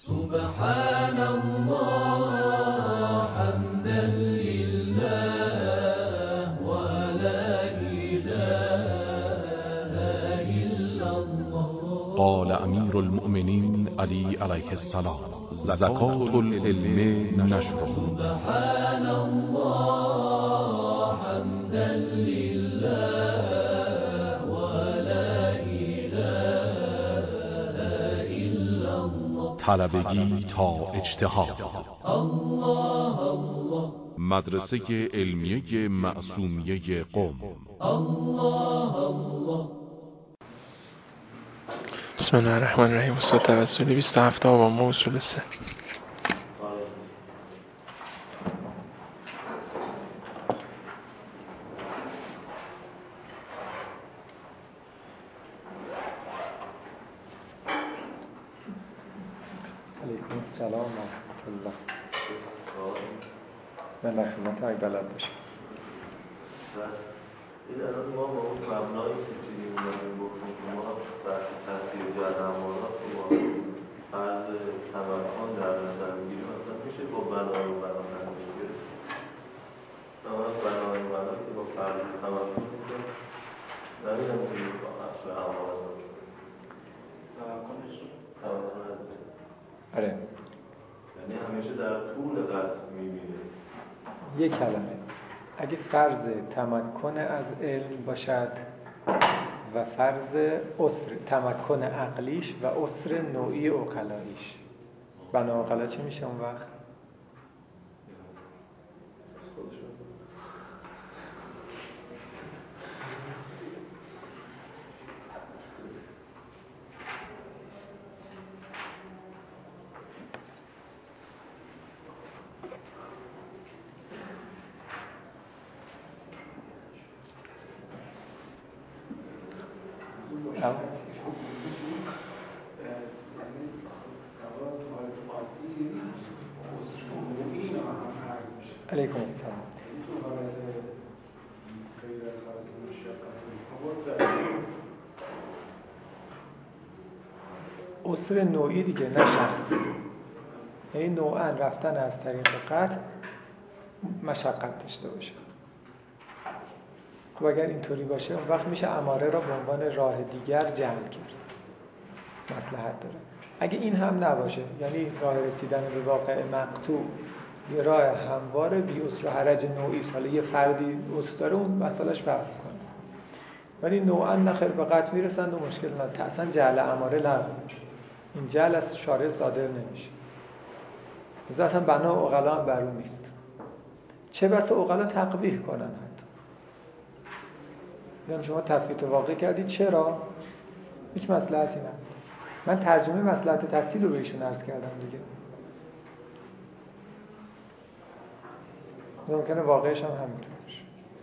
سبحان الله حمدا لله ولا إله إلا الله. قال امیر المؤمنین علی علیه السلام: زکات العلم نشره. سبحان الله حمدا لله ولا إله إلا الله. طلبگی تا اجتهاد. الله الله. مدرسه علمیه معصومیه قم. الله الله. بسم الله الرحمن الرحیم. استاد توسلی 27 آبان اصول 3. علیکم السلام و رحمت الله. من در خدمت اگه بلد باشم. این الان ما با اون مبنایی که چیزی اومدیم گفتیم که ما بحث تاثیر جهت امارات رو با فرض تمکن در نظر میگیریم، اصلا میشه با بنای بنا تنظیم گرفت. اما بنای بنا که با فرض تمکن میشه نمیدونم که با اصل امارات تمکنش آره، یعنی همیشه در طول قطع میبینه. یک کلمه اگه فرض تمکن از علم باشد و فرض عسر تمکن عقلیش و عسر نوعی عقلاییش، بنا عقلا چی میشه اون وقت؟ علیکم السلام. عسر نوعی دیگه، نه شخصی. یعنی نوعا رفتن از طریق قطع مشقت داشته باشه. خب اگر اینطوری باشه اون وقت میشه اماره را به عنوان راه دیگر جمع کرد، مصلحت داره. اگه این هم نباشه، یعنی راه رسیدن به واقع مقطوع یه راه هموار بی عسر و حرج نوعی، حالا یه فردی عسر داره اون مسئلهش فرق کنه، ولی نوعا نخیر به قطع میرسند و مشکل نداره. اصلا جعل اماره لغوه، این جعل از شارع صادر نمیشه، ذاتاً بنا عقلا هم بر اون نیست. چه بسا عقلا تقبیح کنن حتی، یعنی شما تثبیت واقع کردید، چرا؟ هیچ مصلحتی نه. من ترجمه مصلحت تفصیل رو بهشون عرض کردم دیگه. ممکنه واقعش هم همینطور باشه.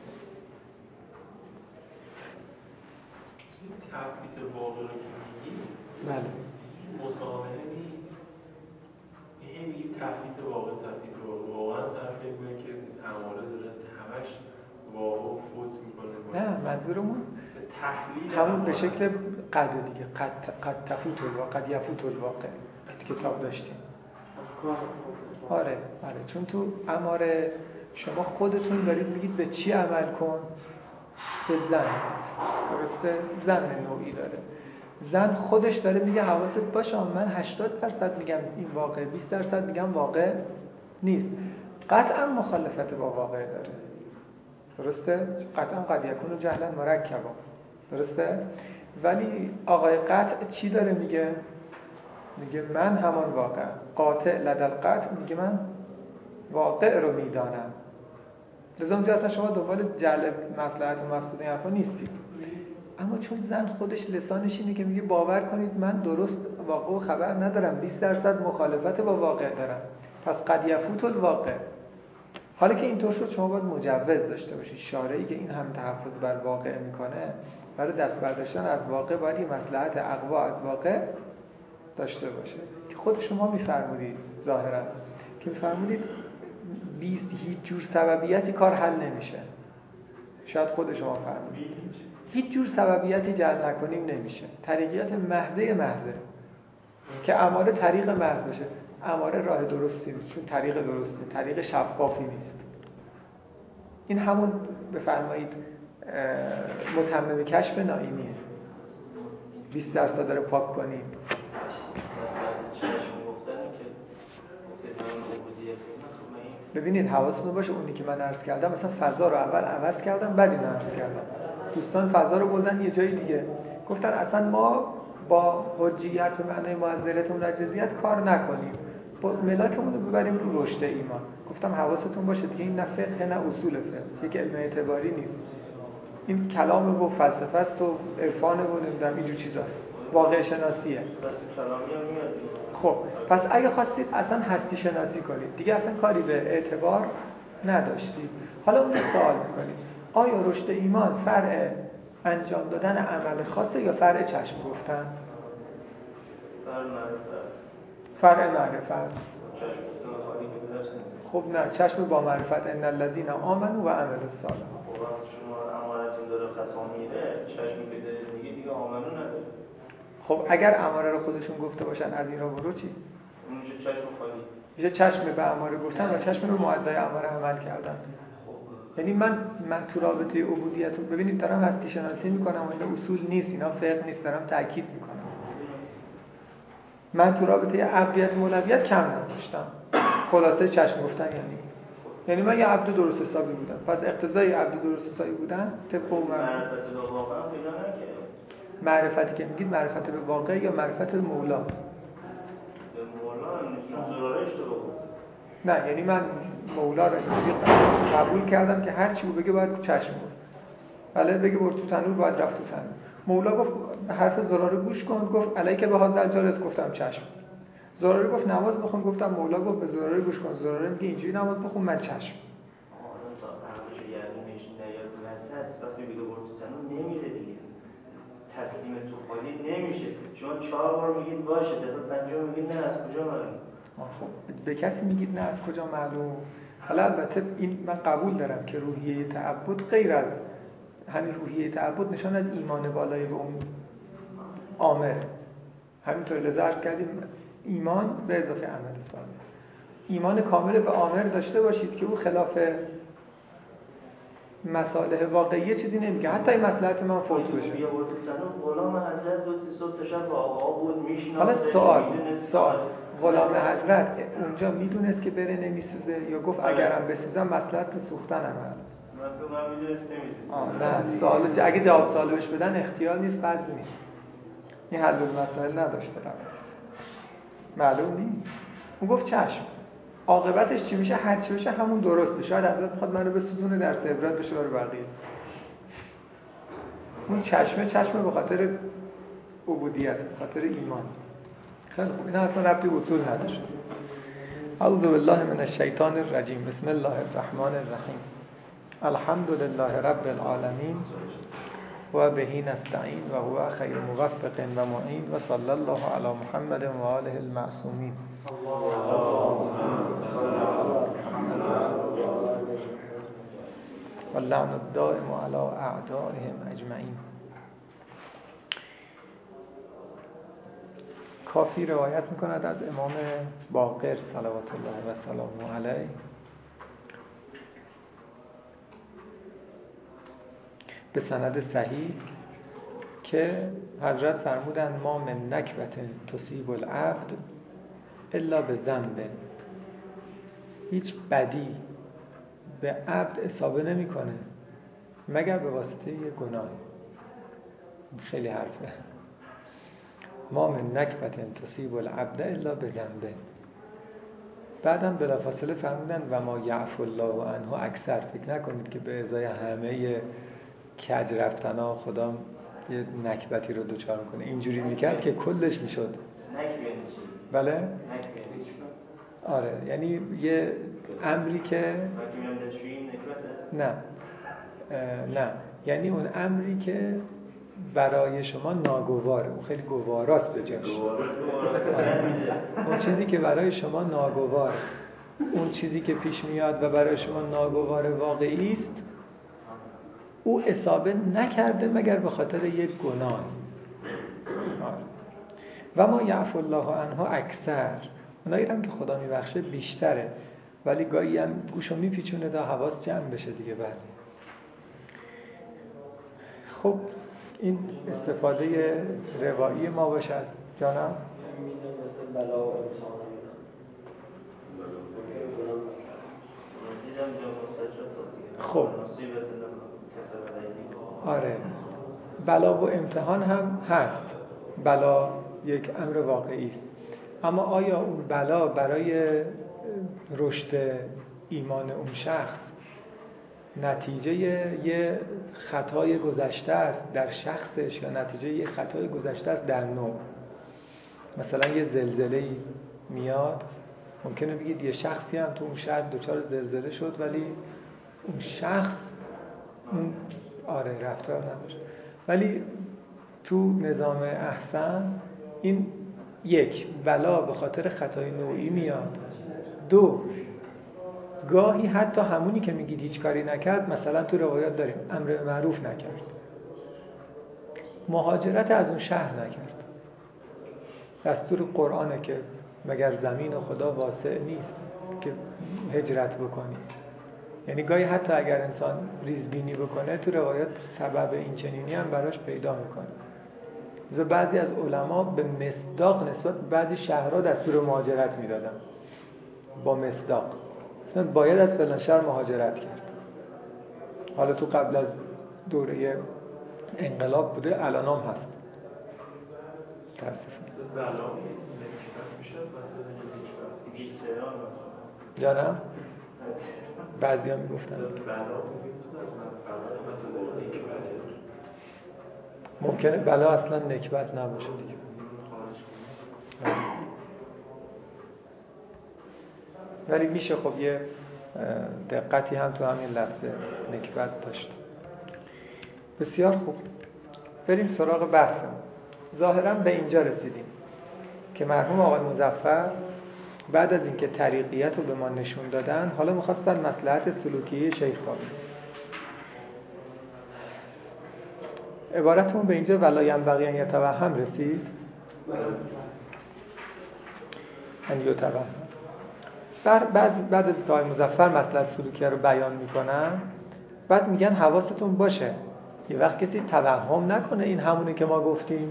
تثبیت واقع رو که میگی بله، مسامحه نیست. این میگی تثبیت واقع واقعا طرف میگه که اماره داره همش واقع فوت میکنه. نه، منظورمون تحلیل همون به شکل قد دیگه، قد تفوت الواقع، قد یفوت الواقع کتاب داشتیم. آره، چون تو اماره شما خودتون دارید میگید به چی عمل کن؟ به زن، درسته؟ زن نوعی داره. زن خودش داره میگه حواست باشه من 80% میگم این واقع، 20% میگم واقع نیست. قطعا مخالفت با واقع داره، درسته؟ قطعا قد یکون جهلا مرکبا، درسته؟ ولی آقای قطع چی داره میگه؟ میگه من همان واقع، قاطع لدل قطع میگه من واقع رو میدانم. لذا اونجا اصلا شما دنبال جلب مصلحت و مقصود این حرفا نیستید. اما چون زن خودش لسانش اینه که میگه باور کنید من درست واقع و خبر ندارم، 20% مخالفت با واقع دارم، پس قد یفوت الواقع. حالا که اینطور شد شما باید مجوز داشته باشید. شارعی که این هم تحفظ بر واقع میکنه، برای دست برداشتن از واقع باید یه مصلحت اقوا از واقع داشته باشه که خود شما میفرمودید ظاهرا، که میفرمودید هیچ جور سببیتی کار حل نمیشه. شاید خود شما فرمودید هیچ جور سببیتی جعل نکنیم نمیشه، طریقیت محضه. که اماره طریق محض باشه. اماره راه درستی نیست، چون طریق درسته، طریق شفافی نیست. این همون بفرمایید متمم کشف نائینیه. 20 درصد داره پاک کنیم. ببینید حواستون باشه، اونی که من عرض کردم مثلا فضا رو اول عوض کردم بعد اینو عرض کردم. دوستان فضا رو بردن یه جای دیگه، گفتن اصلا ما با حجیت به معنای معذرت و منجزیت کار نکنیم، با ملاکمون رو ببریم رو رشد ایمان. گفتم حواستون باشه دیگه، این نه فقه نه اصول فقه، یک علم اعتباری نیست. این کلام و فلسفه است و عرفان و نمیدونم اینجور چیزاست، واقع شناسیه. خب پس اگه خواستید اصلا هستی شناسی کنید دیگه اصلا کاری به اعتبار نداشتید. حالا اون سوال میکنید آیا رشد ایمان فرع انجام دادن عمل خاصه یا فرع چشم گفتن؟ فرع معرفت. خب نه، چشم با معرفت ان الذين آمنوا و عملوا الصالحات. امارتون داره خطا میره، چشمی که داره دیگه آمنو نداره. خب اگر اماره رو خودشون گفته باشن از این را برو چی؟ اونجا چشم خالی میشه چشم به اماره گفتن و چشم رو معدای اماره عمل کردن. یعنی من تو رابطه عبودیت ببینید دارم هستی شناسی میکنم و اینا اصول نیست، اینا فقه نیست، دارم تاکید میکنم. من تو رابطه عبدیت و مولویت کم نداشتم. خلاصه چشم گفتن یعنی من یه عبد درست حسابی بودم، پس اقتضای عبد درست حسابی بودن طبق اون معرفتی که میگید معرفت به واقع یا معرفت به مولا؟ به مولا زرارش تو بگو. نه یعنی من مولا رو قبول کردم که هر چی بگه باید چشم بود. بله بگه برو تو تنور باید رفت تو تنور. مولا گفت حرف زراره گوش کن، گفت علیک به هذا الجالس، گفتم چشم. زراره گفت نماز بخون، گفتم مولا گفت به زراره گوش کن، زراره میگه اینجوری نماز بخون، من چشم. تسلیم تو خالی نمیشه. شما 4 بار میگید باشه، دفعه پنجم میگید نه، از کجا معلوم؟ خب به کسی میگید نه از کجا معلوم؟ حالا البته این من قبول دارم که روحیه تعبد غیر از همین روحیه تعبد نشان از ایمان بالای به اون آمر. همینطور لذت کردیم ایمان به اضافه عمل صالح. ایمان کامل به آمر داشته باشید که او خلاف مصالح واقعی چیزی نمیگه، حتی این مصلحت من فوت بشه. بیا برو تو سنو غلام حضرت بود، صبح تا شب با آقا بود، میشناخت. حالا سوال غلام حضرت اونجا میدونست که بره نمیسوزه یا گفت اگرم بسوزم مصلحت تو سوختنم هست؟ من میدونست نمیسوزه. نه سوال اگه جواب سوالش بدن اختیار نیست، فضل نیست. این حل المسائل نداشته معلوم نیست. اون گفت چشم. عاقبتش چی میشه؟ هر چی بشه همون درسته. شاید حضرت میخواد منو بسوزونه درس عبرت بشه برای بقیه. اون چشم به خاطر عبودیت، به خاطر ایمان. خیلی خوب، این اصلا ربطی به اصول نداشت. اعوذ بالله من الشیطان الرجیم. بسم الله الرحمن الرحیم. الحمد لله رب العالمین و بهی نستعین و هو خیر موفق و معین و صلی الله علی محمد و آله المعصومین. و لعن الدائم علی اعدائهم اجمعین. کافی روایت میکند از امام باقر صلوات الله و سلامه علیه به سند صحیح که حضرت فرمودند ما من نکبت تصیب العبد الا به ذنب. هیچ بدی به عبد اصابه نمیکنه مگر به واسطه یه گناه. خیلی حرفه. ما من نکبت تصیب العبد الا به ذنب. بعدم بلافاصله فرمودن و ما یعفو الله عنه اکثر. فکر نکنید که به ازای همه کج رفتنا خدا یه نکبتی رو دوچار کنه. اینجوری میکرد که کلش میشد. بله؟ آره یعنی یه امری که نه یعنی اون امری که برای شما ناگواره، اون خیلی گواراست به جاش. اون چیزی که برای شما ناگواره، اون چیزی که پیش میاد و برای شما ناگوار واقعی است، او اصابه نکرده مگر به خاطر یک گناه. و ما یعفو الله عنها اکثر، اونایی هم که خدا میبخشه بیشتره، ولی گاهی هم گوشو میپیچونه تا حواس جمع بشه دیگه. بعد خب این استفاده روایی ما باشد جانم. خب آره، بلا و امتحان هم هست، بلا یک امر واقعی است، اما آیا اون بلا برای رشد ایمان اون شخص نتیجه یه خطای گذشته است در شخصش یا نتیجه یه خطای گذشته است در نوع؟ مثلا یه زلزله‌ای میاد، ممکنه بگید یه شخصی هم تو اون شهر دچار زلزله شد ولی اون شخص اون رفتار نداشت. ولی تو نظام احسن این یک، بلا به خاطر خطای نوعی میاد. دو، گاهی حتی همونی که میگید هیچ کاری نکرد، مثلا تو روایات داریم امر به معروف نکرد، مهاجرت از اون شهر نکرد. دستور قرآنه که مگر زمین و خدا واسع نیست که هجرت بکنی. یعنی گاهی حتی اگر انسان ریزبینی بکنه، تو روایات سبب این چنینی هم براش پیدا میکنه. بعضی از علما به مصداق نسبت بعضی شهرها دستور مهاجرت میدادن، با مصداق باید از فلان شهر مهاجرت کرد. حالا تو قبل از دوره انقلاب بوده، الان هم هست. جانم بعضی ها میگفتن ممکنه بلا اصلا نکبت نباشه دیگه. ولی میشه خب یه دقتی هم تو همین لفظ نکبت داشت. بسیار خوب، بریم سراغ بحثم. ظاهرا به اینجا رسیدیم که مرحوم آقای مظفر بعد از اینکه طریقیت رو به ما نشون دادن، حالا می‌خواستن مصلحت سلوکی شیخ را بگن. عبارتمون به اینجا ولا ینبغی ان یتوهم رسید. ان یتوهم. بعد از آقای مظفر مصلحت سلوکی رو بیان میکنن، بعد میگن حواستون باشه یه وقت کسی توهم نکنه این همونه که ما گفتیم.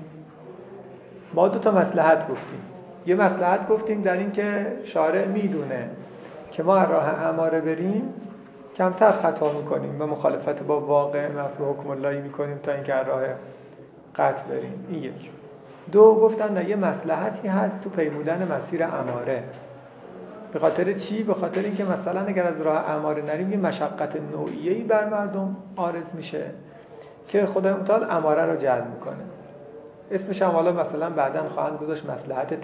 ما دو تا مصلحت گفتیم. یه مصلحت گفتیم در این که شارع میدونه که ما راه اماره بریم کمتر خطا میکنیم و مخالفت با واقع مفهوم حکم اللهی میکنیم تا اینکه راه قطع بریم. این یک. دو، گفتن نه، یه مصلحتی هست تو پیمودن مسیر اماره. به خاطر چی؟ به خاطر اینکه مثلا اگر از راه اماره نریم یه مشقت نوعیه‌ای بر مردم عارض میشه که خدای متعال اماره رو جلب میکنه. اسمش هم حالا مثلا بعداً خواهند گذاشت مصلحت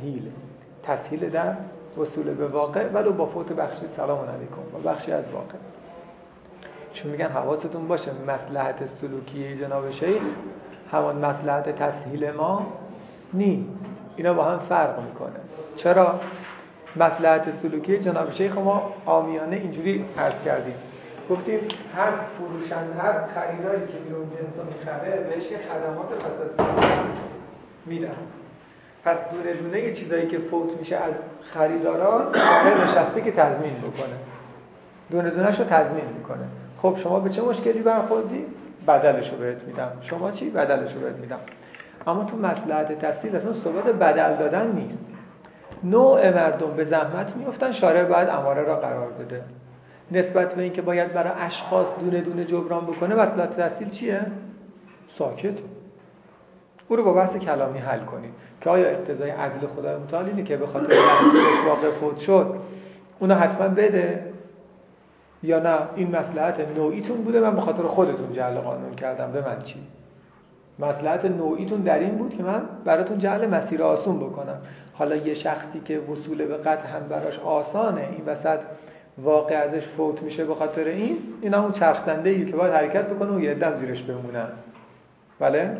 تسهیل در وصول به واقع، ولو با فوت بخشی سلام علیکم و بخشی از واقع. چون میگن حواستون باشه مصلحت سلوکی جناب شیخ همان مصلحت تسهیل ما نیست. اینا با هم فرق میکنه. چرا؟ مصلحت سلوکی جناب شیخ ما عامیانه اینجوری عرض کردیم، گفتیم هر فروشنده، هر خریداری که بیرون جنس رو میخره بهش یه خدمات خصوصی میدن. پس دونه دونه یه چیزایی که فوت میشه از خریدارا آره نشسته که تضمین بکنه، دونه دونه‌شو تضمین میکنه. خب شما به چه مشکلی برخوردی؟ بدلشو بهت میدم. شما چی؟ بدلشو بهت میدم. اما تو مصلحت تسهیل اصلا صحبت بدل دادن نیست. نوع مردم به زحمت میافتن، شارع باید اماره را قرار بده. نسبت به اینکه باید برای اشخاص دونه دونه جبران بکنه، مصلحت تسهیل چیه؟ ساکت. او رو با بحث کلامی حل کنید که آیا اقتضای عدل خدای متعال اینه که به خاطر اینکه واقع فوت شد اونو حتما بده، یا نه این مصلحت نوعیتون بوده من به خاطر خودتون جعل قانون کردم، به من چی؟ مصلحت نوعیتون در این بود که من براتون جعل مسیر آسون بکنم. حالا یه شخصی که وصول به قطع هم براش آسانه، این وسط واقع ازش فوت میشه به خاطر این همون چرخدنده‌ای که باید حرکت بکنه و یه عده‌ام زیرش بمونن. بله؟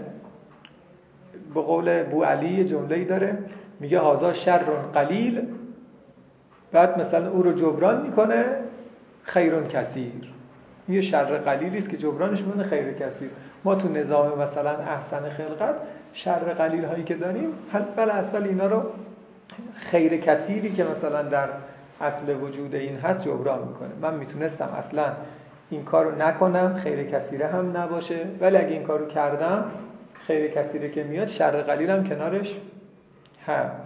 به قول بوعلی جمله‌ای داره میگه هذا شر قلیل، بعد مثلا او رو جبران میکنه خیر کثیر. یه شر قلیلی است که جبرانش میکنه خیر کثیر. ما تو نظام مثلا احسن خلقت شر قلیل هایی که داریم حل اصل اینا رو خیر کثیری که مثلا در اصل وجود این هست جبران میکنه. من میتونستم اصلا این کارو نکنم، خیر کثیره هم نباشه، ولی اگه این کارو کردم خیر کثیره که میاد شر قلیلم کنارش هست.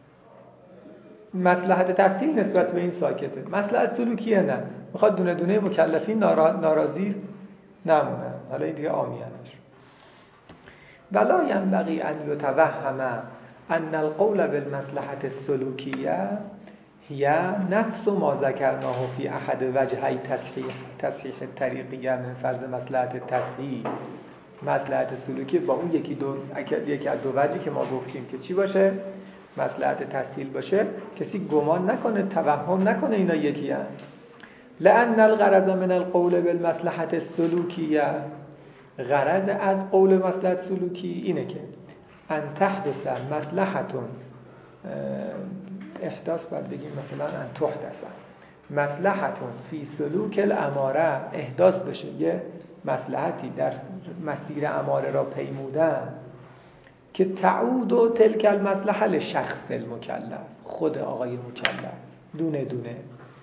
مصلحت تحصیل نسبت به این ساکته، مصلحت سلوکیه نه، میخواد دونه دونه مکلفین ناراضی نمونن. حالا این دیگه عامیانش. ولا ينبغي ان يتوهم ان القول بالمصلحة السلوكية هي نفس ما ذكرناه في احد وجهي تصحیح الطریقیه من فرض مصلحت تصحیح. مصلحت سلوکی با اون یکی از دو وجهی که ما گفتیم که چی باشه؟ مصلحت تسهیل باشه، کسی گمان نکنه، توهم نکنه اینا یکی هست. لأن الغرض من القول بالمصلحة السلوکیه، غرض از قول مصلحت سلوکی اینه که ان تحدث مصلحتون، احداث باید بگیم مثلا ان تحدث مصلحتون فی سلوک الاماره، احداث بشه یه مصلحتی در مسیر اماره را پیمودن که تعود و تلک المصلحه لشخص المکلف، خود آقای مکلف دونه دونه،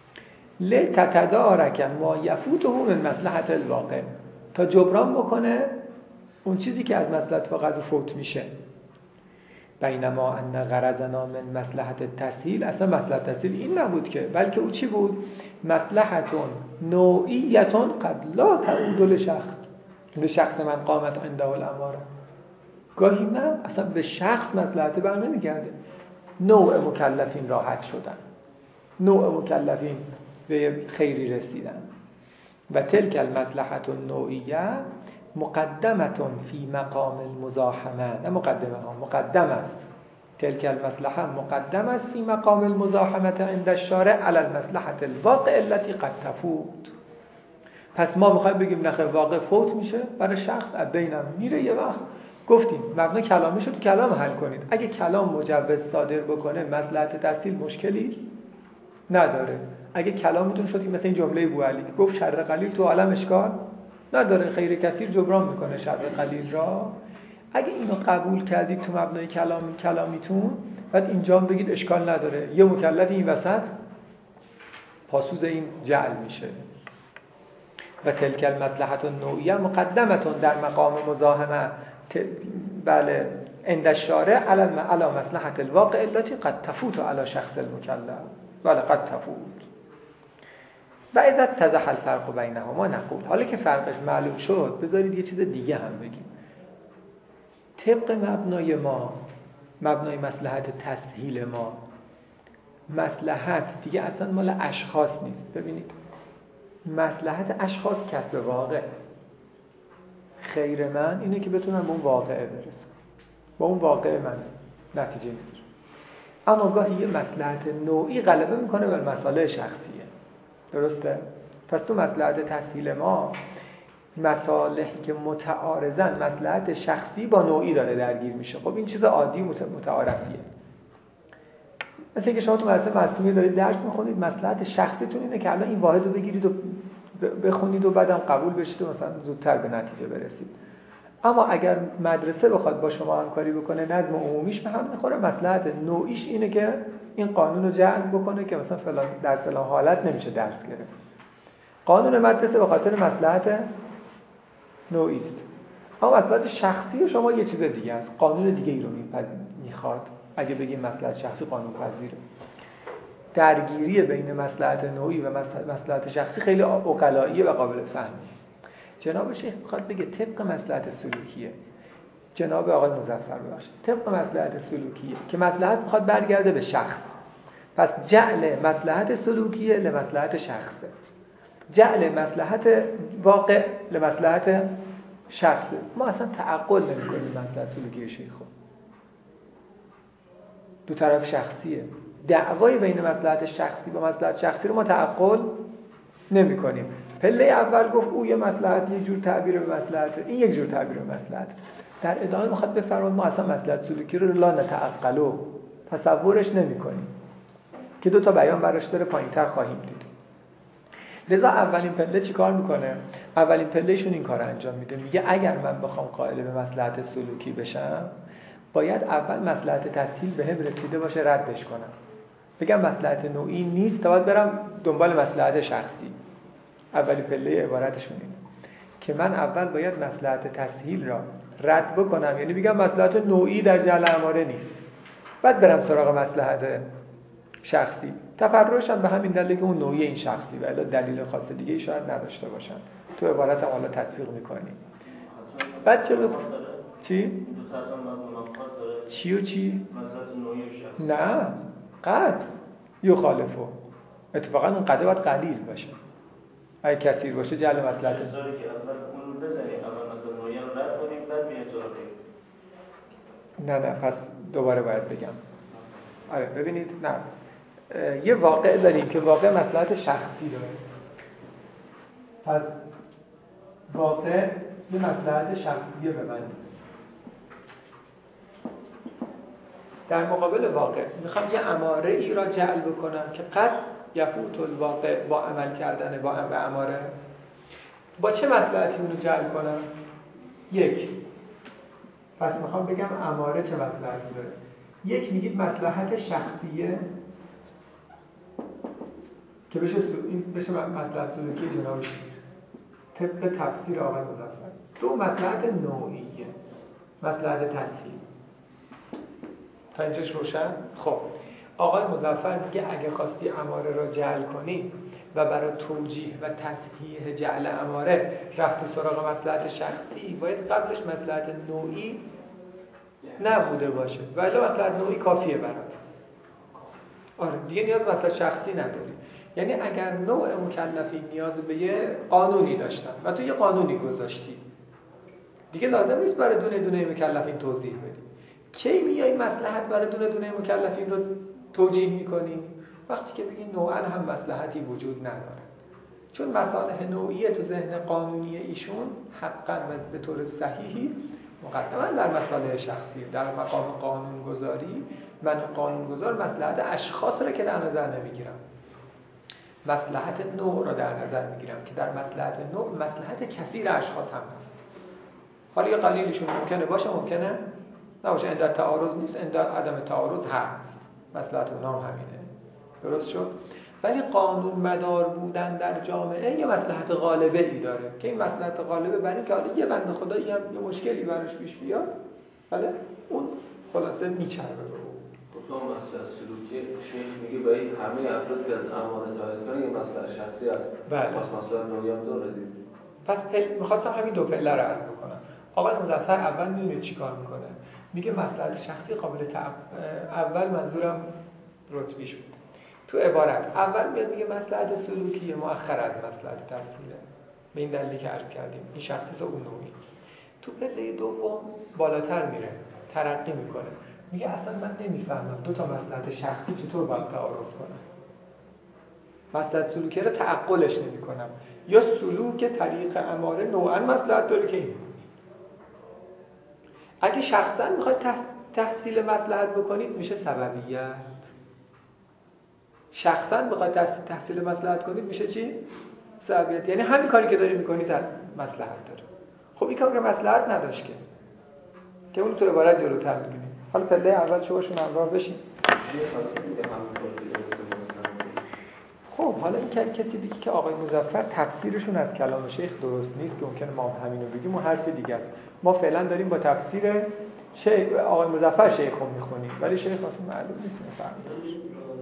لتتدارک ما یفوته من مصلحت الواقع، تا جبران بکنه اون چیزی که از مصلحت واقع فوت میشه. بینما ان غرضنا من مصلحت تسهیل، اصلا مصلحت تسهیل این نبود که، بلکه او چی بود؟ مصلحتون نوعیتون قد لا تعود لشخص من قامت عنده الاماره. گاهی نه اصلا به شخص مصلحت بر نمیگرده، نوع مکلفین راحت شدن، نوع مکلفین به خیری رسیدن. و تلک المصلحت النوعیه مقدمتون فی مقام المزاحمه، نه مقدمه ها، مقدم است. تلک المصلحه مقدم است فی مقام المزاحمه عند الشارع علی المصلحه الواقع التي قد تفوت. پس ما میخوایم بگیم نخیر واقع فوت میشه برای شخص، از بینم میره. یه وقت گفتیم مبنا کلامی شد، کلام حل کنید. اگه کلام مجوز صادر بکنه مصلحت تسهیل مشکلی نداره. اگه کلامتون شد مثلا این جمله بوعلی گفت شر قلیل تو عالم اشکال نداره، خیر کثیر جبران میکنه شر قلیل را. اگه اینو قبول کردید تو مبنای کلامیتون، بعد اینجا بگید اشکال نداره، یه مکلف این وسط پاسوز این جعل میشه. و تلک المصلحة النوعیه مقدمتون در مقام مزاحمه، بله، عند الشارع علی مصلحة الواقع التي قد تفوت على شخص المکلف، بله قد تفوت. و اذا اتضح الفرق بینهما نقول، حالا که فرقش معلوم شد بذارید یه چیز دیگه هم بگیم. طبق مبنای ما، مبنای مصلحت تسهیل ما، مصلحت دیگه اصلا مال اشخاص نیست. ببینید مصلحت اشخاص کسب واقع، خیر من اینه که بتونم به اون واقعه برسم، با اون واقعه من نتیجه میگیرم. اما گاهی یه مصلحت نوعی غلبه میکنه بر مصالح شخصیه، درسته؟ پس تو مصلحت تسهیل ما مصالحی که متعارضن، مصلحت شخصی با نوعی داره درگیر میشه. خب این چیز عادی متعارفیه. مثل اینکه شما تو مدرسه معصومی دارید درس میخونید، مصلحت شخصیتون اینه که الان این واحد رو بگیرید و بخونید و بعدم قبول بشید و مثلا زودتر به نتیجه برسید. اما اگر مدرسه بخواد با شما همکاری بکنه، نظم عمومیش به هم میخوره. مصلحت نوعیش اینه که این قانون رو جعل بکنه که مثلا فلان در فلان حالت نمیشه درس گرفت. قانون مدرسه به خاطر مصلحت نوعی است. اما مصلحت شخصی شما یه چیز دیگه است، قانون دیگه ای رو میخواد. اگه بگیم مصلحت شخصی قانون پذیره، درگیری بین مصلحت نوعی و مصلحت شخصی خیلی عقلاییه و قابل فهمه. جناب شیخ میخواد بگه طبق مصلحت سلوکیه، جناب آقای مظفر باشد، طبق مصلحت سلوکیه که مصلحت میخواد برگرده به شخص، پس جعل مصلحت سلوکیه لمصلحت شخصه، جعل مصلحت واقع لمصلحت شخصه. ما اصلا تعقل نمی‌کنیم مصلحت سلوکی شیخو، دو طرف شخصیه. دعوای بین مصلحت شخصی و مصلحت شخصی رو ما تعقل نمی کنیم. پله اول گفت او یه مصلحت یه جور تعبیر به مصلحت، این یک جور تعبیر به مصلحت. در ادامه میخواد بفرماید ما اصلا مصلحت سلوکی رو لا نتعقلو، تصورش نمی کنیم که دو تا بیان براش داره، پایین‌تر خواهیم دید. لذا اولین پله چی کار میکنه؟ اولین پلهشون این کار انجام میده، میگه اگر من بخوام قائل به مصلحت سلوکی بشم باید اول مصلحت تسهیل بهم رسیده باشه ردش کنم، بگم مصلحت نوعی نیست تا باید برم دنبال مصلحت شخصی. اولین پله عبارتشون اینه که من اول باید مصلحت تسهیل را رد بکنم، یعنی بگم مصلحت نوعی در جعل اماره نیست، بعد برم سراغ مصلحت شخصی. تفرعش هم به همین دلیل که اون نوعی این شخصی و الا دلیل خاص دیگه شاید نداشته باشن. تو عبارت هم حالا تطبیق میکنیم. بعد چه چی؟ چی و چی؟ نه قد یخالفو. اتفاقا اون قده باید قلیل باشه، اگه کثیر باشه جعل مصلحت. نه پس دوباره باید بگم. آره ببینید، نه یه واقع داریم که واقع مصلحت شخصی داره، پس واقع یه مصلحت شخصیه ببندید. در مقابل واقع میخوام یه اماره ای را جعل بکنم که قد یفوت الواقع با عمل کردن با اماره. با چه مصلحتی اونو جعل کنم؟ یک، پس میخوام بگم اماره چه مصلحتی داره. یک میگید مصلحت شخصیه که بشه مصلحت سلوکی جناب شیخ طبق تفسیر آقای مظفر. دو، مصلحت نوعیه، مصلحت تسهیل. تا اینجاش روشن؟ خب آقای مظفر میگه اگه خواستی اماره را جعل کنی و برای توجیه و تصحیح جعل اماره رفتی سراغ مصلحت شخصی، باید قبلش مصلحت نوعی نبوده باشه، ولی مصلحت نوعی کافیه برات. آره دیگه نیاز مصلحت شخصی نداری. یعنی اگر نوع مکلفین نیاز به یه قانونی داشتن و تو یه قانونی گذاشتی، دیگه لازم نیست برای دونه دونه مکلفین توضیح بدی. کی میای مصلحت برای دونه دونه مکلفین رو توجیه میکنی؟ وقتی که بگی نوعاً هم مصلحتی وجود نداره، چون مصالح نوعیه تو ذهن قانونی ایشون حقاً و به طور صحیحی مقدماً در مصالح شخصی. در مقام قانونگذاری من قانونگذار مصلحت اشخاص رو که در نظر نمیگیرم، مصلحت نوع رو در نظر میگیرم که در مصلحت نوع مصلحت کثیر اشخاص هم هست. حالا یه قلیلشون ممکنه باشه ممکنه نباشه، عند تعارض نیست، عند عدم تعارض هست، مصلحت اونها هم همینه. درست شد؟ ولی قانون مدار بودن در جامعه یه مصلحت غالبه ای داره که این مصلحت غالبه برای اینکه حالا یه بنده خدایی هم یه مشکلی براش پیش بیاد، بله اون خلاصه میچربه به اون. تو مسئله سلوکی شیخ میگه برای همه افراد که از امانه جایز کنن یه مسئله شخصی است. بله. پس مسئله نوعی هم داره دیگه. پس می‌خواستم همین دو پله رو عرض بکنم. آقای مظفر اول می‌دونید چیکار می‌کنه؟ میگه مسئله شخصی قابل اول منظورم رتبیش بود. تو عبارت اول میاد میگه مصلحت سلوکی مؤخر از مصلحت تسهیله، به این دلیلی که عرض کردیم این شخصی و اون نوعی. تو پله دوم بالاتر میره، ترقی میکنه، میگه اصلا من نمیفهمم دو تا مصلحت شخصی چطور باید تعارض کنن. مصلحت سلوکی رو تعقلش نمیکنم، یا سلوک طریق اماره نوعا مصلحت داره که این اگه شخصا میخواید تحصیل مصلحت بکنید میشه سببیت، شخصا بخواید تحصیل مصلحت کنید میشه چی؟ سببیت. یعنی همین کاری که داری میکنید مصلحت داره. خب این کار که مصلحت نداشت که اون تو عبارت جلوتر میبینیم. حالا پله اول شوشون همراه بشین. خب حالا این کسی دیگه که آقای مظفر تفسیرشون از کلام شیخ درست نیست که ممکنه ما همینو بگیم و حرف دیگه است. ما فعلا داریم با تفسیر شیخ آقای مظفر شیخ رو میخونیم، ولی شیخ اصلا معلوم نیست میفهمید.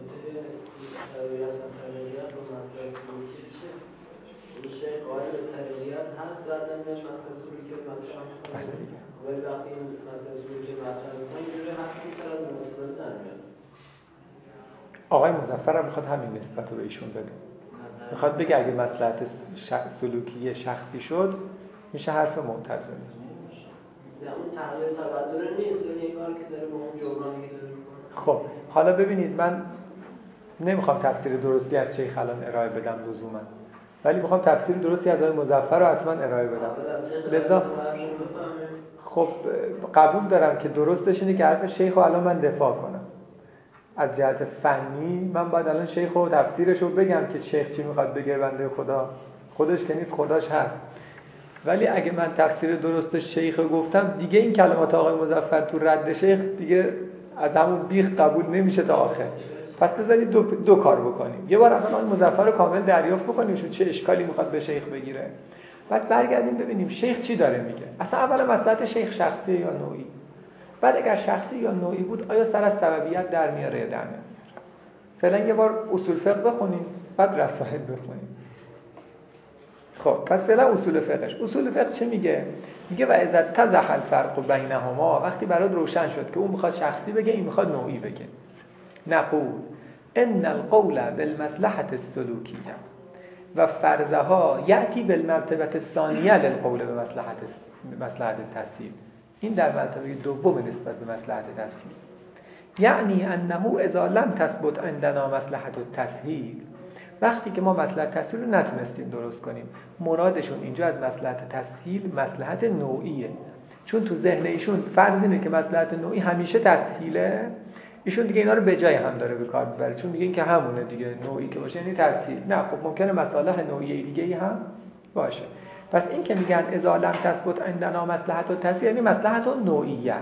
قاعده طریقیت هست بعدن بهش مسئله سلوکی رو مطرح می‌کنه. ولی وقتی این مسئله سلوکی مطرح می‌کنه اینجوری حرف می‌زنه از مستند در میاد. آقای مظفر هم می‌خواد همین نسبت رو به ایشون بده. می‌خواد بگه اگه مصلحت سلوکی شخصی شد میشه حرف معتزله. اون تغییر تبدل نیست، یعنی این کار که داره با اون جبرانی که داره می‌کنه. خب حالا ببینید من نمی‌خوام تفسیر درستی از شیخ الان ارائه بدم لزوما، ولی میخوام تفسیر درستی از آقای مظفر رو حتما ارائه بدم. لذا خب قبول دارم که درستش اینه که حرف شیخ رو الان من دفاع کنم. از جهت فنی من باید الان شیخ رو تفسیرش رو بگم که شیخ چی میخواد بگه، بنده خدا خودش که نیست خداش هست. ولی اگه من تفسیر درست شیخ گفتم دیگه این کلمات آقای مظفر تو رد شیخ دیگه از همون بیخ قبول نمیشه تا آخر. پس بذارید دو کار بکنیم. یه بار اول آقای مظفر رو کامل دریافت بکنیم شو چه اشکالی میخواد به شیخ بگیره، بعد برگردیم ببینیم شیخ چی داره میگه. اصلا اول مسئله شیخ شخصی یا نوعی، بعد اگر شخصی یا نوعی بود آیا سر از سببیت در میاره یا در نمیاره. فعلا یه بار اصول فقه بخونیم بعد رسائل بخونیم. خب پس فعلا اصول فقهش. اصول فقه چه میگه؟ میگه و اذا اتضح الفرق بینهما، وقتی برات روشن شد که اون میخواد شخصی بگه این میخواد نوعی بگه، نقول ان القول بالمصلحه السلوکیه و فرضها یأتی بالمرتبه الثانیه للقول بمصلحه التسهیل. این در مرتبه دوم نسبت به مصلحت تسهیل. یعنی انه اذا لم تثبت عندنا مصلحت التسهیل، وقتی که ما مصلحت تسهیل رو نتونستیم درست کنیم، مرادشون اینجا از مصلحت تسهیل مصلحت نوعیه. چون تو ذهن ایشون فرض اینه که مصلحت نوعی همیشه تسهیله، ایشون دیگه اینا رو به جای هم داره به کار میبره، چون میگه این که همونه دیگه، نوعی که باشه یعنی تسهیل. نه خب ممکنه مصالح نوعی دیگه هم باشه. پس این که میگن اذا لم تثبت عندنا مصلحت التسهیل یعنی مصلحت نوعیه.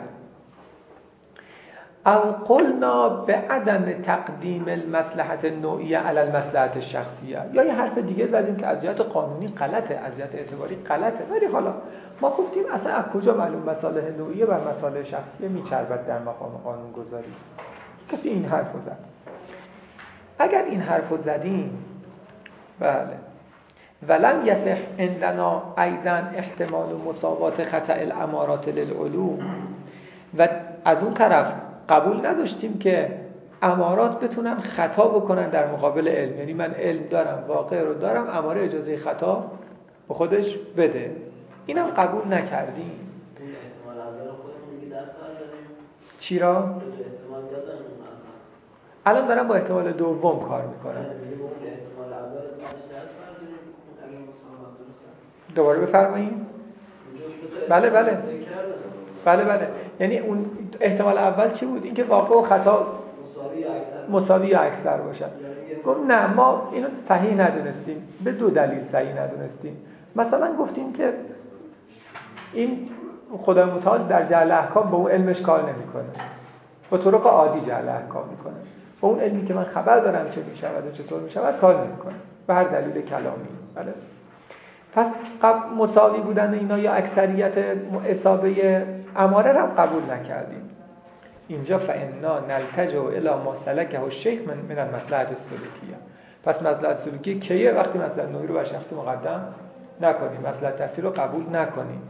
او قلنا بعدم تقدیم المصلحت النوعیه علی المصلحت الشخصیه، یا یه حرف دیگه زدیم که از جهت قانونی غلطه، از جهت اعتباری غلطه، ولی حالا ما گفتیم اصلا از کجا معلوم مصالح نوعیه بر مصالح شخصیه میچربد در مقام قانون گذاری. کسی این حرف رو زد. اگر این حرف رو زدیم بله ولم یصح عندنا ایضا احتمال مساوات خطأ الامارات للعلوم، و از اون طرف قبول نداشتیم که امارات بتونن خطا بکنن در مقابل علم. یعنی من علم دارم، واقع رو دارم، اماره اجازه خطا به خودش بده. اینم قبول نکردیم. احتمال اول خودمون میگه دست دادیم. چی را؟ احتمال دادن. الان دارم با احتمال دوم کار میکنم. دوباره بفرمایید. بله. یعنی اون احتمال اول چی بود؟ اینکه واقع و خطا مساوی یا اکثر باشن. گفت نه، ما اینو صحیح ندونستیم. به دو دلیل صحیح ندونستیم. مثلا گفتیم که این خدای متعال در جعل احکام با اون علمش کار نمیکنه، با طرق عادی جعل احکام میکنه. با اون علمی که من خبر دارم چه میشود و چطور میشود کار نمیکنه، به هر دلیل کلامی. بله. پس مساوی بودن اینا یا اکثریت اصابه اماره را قبول نکردیم. اینجا فإنا نلتجئ الی ما سلکه الشیخ من المصلحة السلوکیه. پس مصلحت سلوکی کیه؟ وقتی مصلحت نوعی رو بر شخصی مقدم نکنیم، مصلحت تسهیل رو قبول نکنیم.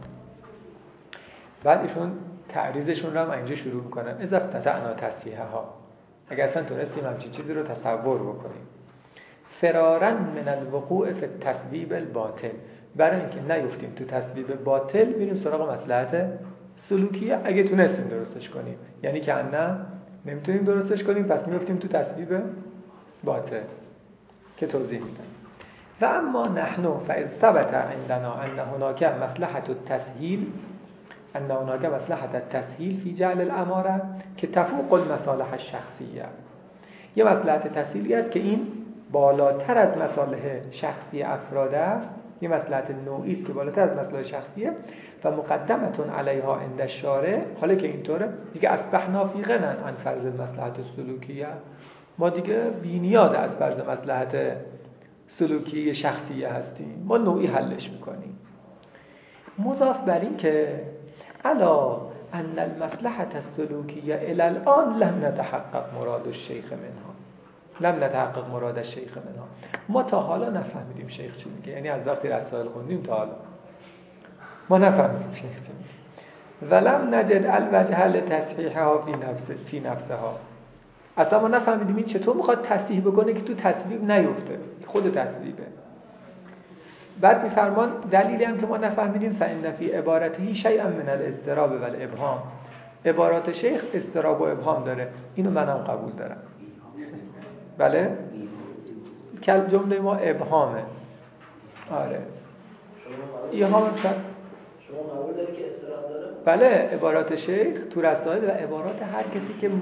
بعد ایشون تعریضشون رو هم اینجا شروع میکنن. اذا استطعنا تصحیحها، اگر اصلا تونستیم همچین چیزی رو تصور بکنیم. فرارا من الوقوع فی التسبیب الباطل، برای اینکه نیفتیم تو تسبیب باطل میریم سراغ مصلحت سلوکیه اگه تونستیم درستش کنیم. یعنی که نه نمیتونیم درستش کنیم، پس میفتیم تو تسبیب باطل که توضیح میدم. و اما نحن فاذ ثبت عندنا ان هناك مصلحة التسهیل، ان هناك مصلحة التسهیل فی جعل الاماره که تفوق المصالح الشخصیه. یه مصلحت تسهیلی است که این بالاتر از مصالح شخصی افراد است، یه مصلحت نوعی است که بالاتر از مصالح شخصیه و مقدمتون علیها عند الشارع. حالا که اینطوره دیگه اصبحنا فی غنى عن فرض المصلحت السلوکیه، ما دیگه بی‌نیاز از فرض مصلحت سلوکی شخصیه هستیم، ما نوعی حلش میکنیم. مضاف بر این که الا ان المصلحة السلوکیه الى الان لم نتحقق مراد الشیخ منها، لم نتحقق مراد الشیخ منها. ما تا حالا نفهمیدیم شیخ چی میگه، یعنی از وقتی رسائل خوندیم تا حالا ما نفهمیدیم شیخ چی میگه. ولم نجد الوجه لتصحیحها فی نفسها، اصلا ما نفهمیدیم این چطور میخواد تصحیح بکنه که تو تصویب نیفته، خود تصویبه. بعد میفرمان دلیلی هم که ما نفهمیدیم فإن فی عبارته شیئا من الاضطراب و الابهام، عبارات شیخ اضطراب و ابهام داره، اینو منم قبول دارم. بله؟ جمله ما ابهامه. آره. ایهام شد. شما قبول دارید که اضطراب داره؟ بله، عبارات شیخ تو رسائل و عبارات هر کسی که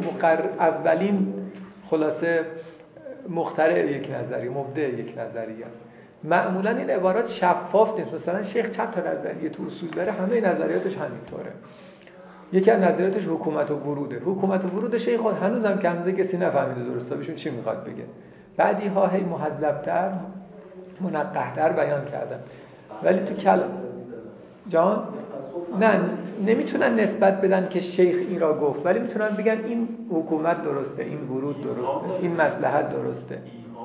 اولین خلاصه مخترع یک نظری، مبدع یک نظری است. معمولا این عبارات شفاف نیست. مثلا شیخ چند تا نظریه تو اصول داره، همه نظریاتش همینطوره. یکی از نظریاتش حکومت و وروده. حکومت و ورود شیخ خود هنوزم که هنوز کسی نفهمیده درسته بهشون چی میخواد بگه. بعدی ها هی مهذب‌تر منقح‌تر بیان کردن. ولی تو کلام جان نه نمیتونن نسبت بدن که شیخ این را گفت، ولی میتونن بگن این حکومت درسته، این ورود درسته، این مصلحت درسته.